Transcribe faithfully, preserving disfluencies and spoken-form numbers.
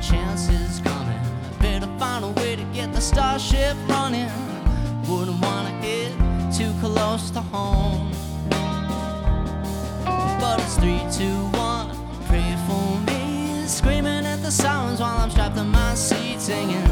chance is coming. Better find a way to get the starship running. Wouldn't wanna get too close to home, but it's three, two, one, pray for me. Screaming at the sirens while I'm strapped in my seat singing.